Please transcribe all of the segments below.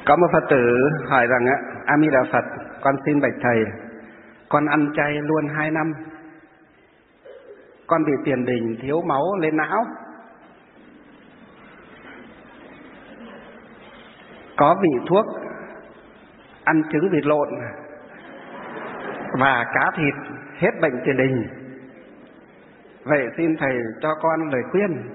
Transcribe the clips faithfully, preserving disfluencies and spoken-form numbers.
Có một Phật tử hỏi rằng á, A Di Đà Phật, con xin bạch thầy, con ăn chay luôn hai năm, con bị tiền đình thiếu máu lên não, có vị thuốc ăn trứng vịt lộn và cá thịt hết bệnh tiền đình. Vậy xin thầy cho con lời khuyên.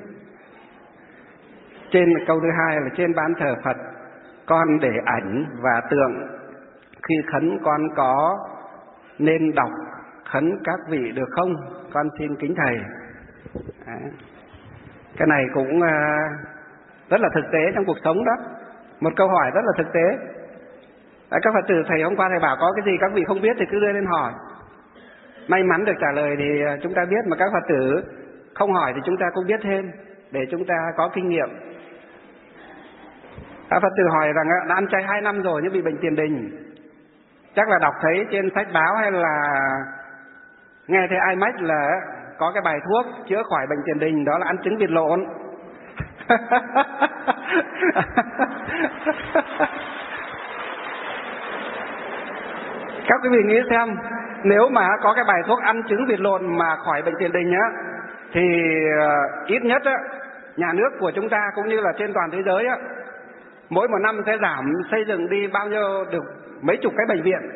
Trên câu thứ hai là trên ban thờ Phật con để ảnh và tượng, khi khấn con có nên đọc khấn các vị được không? Con xin kính thầy. Đấy. Cái này cũng rất là thực tế trong cuộc sống đó. Một câu hỏi rất là thực tế. Đấy, các Phật tử thầy hôm qua thầy bảo có cái gì các vị không biết thì cứ đưa lên hỏi. May mắn được trả lời thì chúng ta biết, mà các Phật tử không hỏi thì chúng ta cũng biết thêm để chúng ta có kinh nghiệm. Các Phật tử hỏi rằng đã ăn chay hai năm rồi nhưng bị bệnh tiền đình. Chắc là đọc thấy trên sách báo hay là nghe thấy ai mách là có cái bài thuốc chữa khỏi bệnh tiền đình, đó là ăn trứng vịt lộn. Các quý vị nghĩ xem, nếu mà có cái bài thuốc ăn trứng vịt lộn mà khỏi bệnh tiền đình á, thì ít nhất á, nhà nước của chúng ta cũng như là trên toàn thế giới á, mỗi một năm sẽ giảm xây dựng đi bao nhiêu được mấy chục cái bệnh viện.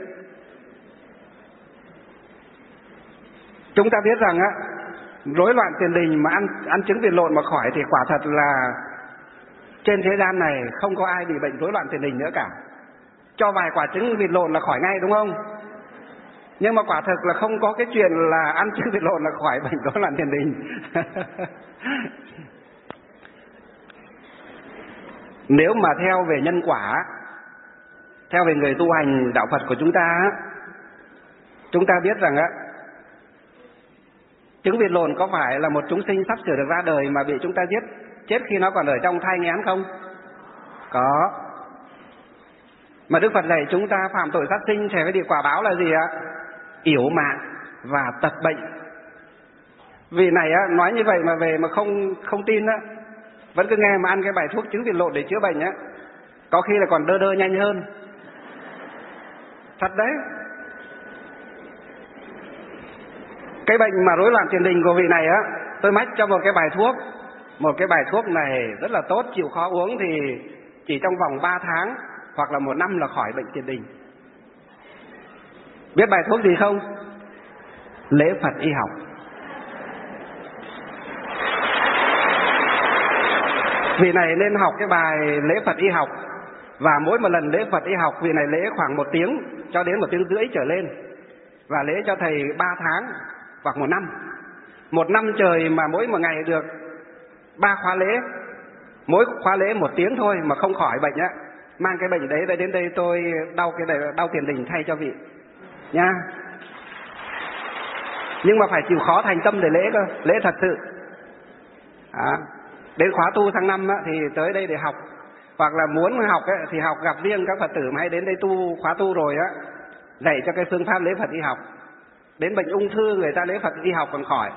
Chúng ta biết rằng á, rối loạn tiền đình mà ăn ăn trứng vịt lộn mà khỏi thì quả thật là trên thế gian này không có ai bị bệnh rối loạn tiền đình nữa cả. Cho vài quả trứng vịt lộn là khỏi ngay, đúng không? Nhưng mà quả thực là không có cái chuyện là ăn trứng vịt lộn là khỏi bệnh rối loạn tiền đình. Nếu mà theo về nhân quả, theo về người tu hành đạo Phật của chúng ta, chúng ta biết rằng á, trứng vịt lộn có phải là một chúng sinh sắp sửa được ra đời mà bị chúng ta giết chết khi nó còn ở trong thai nghén không? Có. Mà Đức Phật dạy chúng ta phạm tội sát sinh sẽ phải bị quả báo là gì ạ? Yểu mạng và tật bệnh. Vì này á, nói như vậy mà về mà không không tin á, vẫn cứ nghe mà ăn cái bài thuốc trứng vịt lộn để chữa bệnh á, có khi là còn đơ đơ nhanh hơn. Thật đấy. Cái bệnh mà rối loạn tiền đình của vị này á, tôi mách cho một cái bài thuốc. Một cái bài thuốc này rất là tốt, chịu khó uống thì chỉ trong vòng ba tháng hoặc là một năm là khỏi bệnh tiền đình. Biết bài thuốc gì không? Lễ Phật y học. Vị này nên học cái bài lễ Phật y học. Và mỗi một lần lễ Phật y học, vị này lễ khoảng một tiếng cho đến một tiếng rưỡi trở lên. Và lễ cho thầy ba tháng hoặc một năm. Một năm trời mà mỗi một ngày được ba khóa lễ, mỗi khóa lễ một tiếng thôi mà không khỏi bệnh á, mang cái bệnh đấy đến đây tôi đau cái này, đau tiền đình thay cho vị nha. Nhưng mà phải chịu khó thành tâm để lễ cơ, lễ thật sự. À, đến khóa tu tháng năm á, thì tới đây để học, hoặc là muốn học ấy, thì học gặp riêng các Phật tử mà hay đến đây tu khóa tu rồi á, dạy cho cái phương pháp lễ Phật y học. Đến bệnh ung thư người ta lễ Phật y học còn khỏi.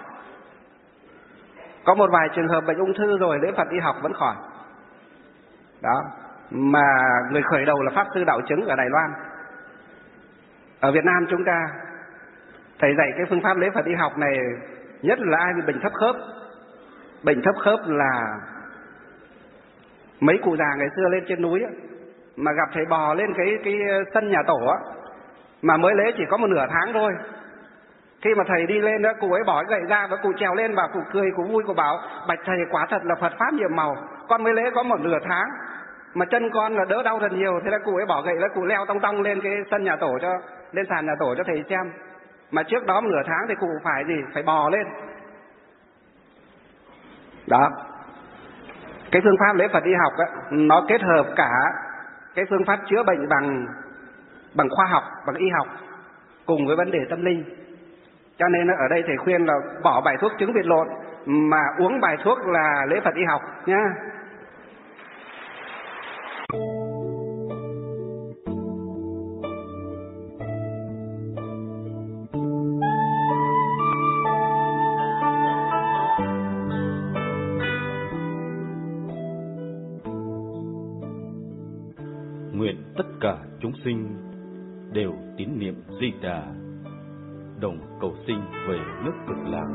Có một vài trường hợp bệnh ung thư rồi lễ Phật y học vẫn khỏi. Đó. Mà người khởi đầu là Pháp Sư Đạo Chứng ở Đài Loan. Ở Việt Nam chúng ta, thầy dạy cái phương pháp lễ Phật y học này, nhất là ai bị bệnh thấp khớp. Bệnh thấp khớp là mấy cụ già ngày xưa lên trên núi á, mà gặp thầy bò lên cái cái sân nhà tổ á, mà mới lễ chỉ có một nửa tháng thôi. Khi mà thầy đi lên đó, cụ ấy bỏ cái gậy ra và cụ trèo lên và cụ cười, cụ vui, cụ bảo: bạch thầy, quả thật là Phật pháp nhiệm màu, con mới lễ có một nửa tháng mà chân con là đỡ đau thật nhiều. Thế là cụ ấy bỏ gậyแล้วcụ leo tong tong lên cái sân nhà tổ, cho lên sàn nhà tổ cho thầy xem. Mà trước đó một nửa tháng thì cụ phải gì? Phải bò lên. Đó. Cái phương pháp lễ Phật y học á, nó kết hợp cả cái phương pháp chữa bệnh bằng bằng khoa học, bằng y học cùng với vấn đề tâm linh. Cho nên ở đây thầy khuyên là bỏ bài thuốc trứng vịt lộn mà uống bài thuốc là lễ Phật y học nhá. nguyện tất cả chúng sinh đều tín niệm Di Đà, đồng cầu sinh về nước Cực Lạc.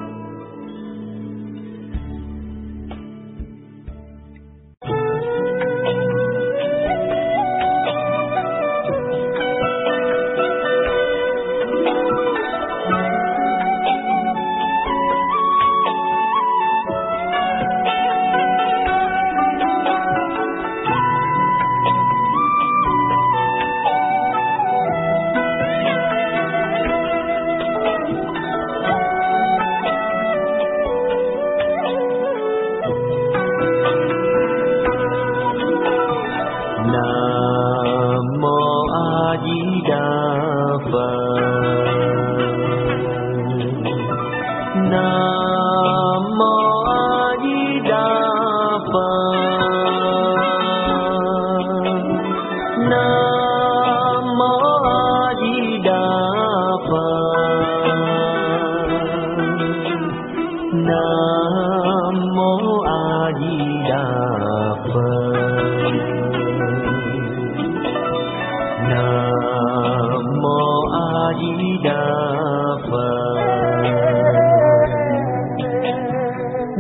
Nam mô A Di Đà Phật.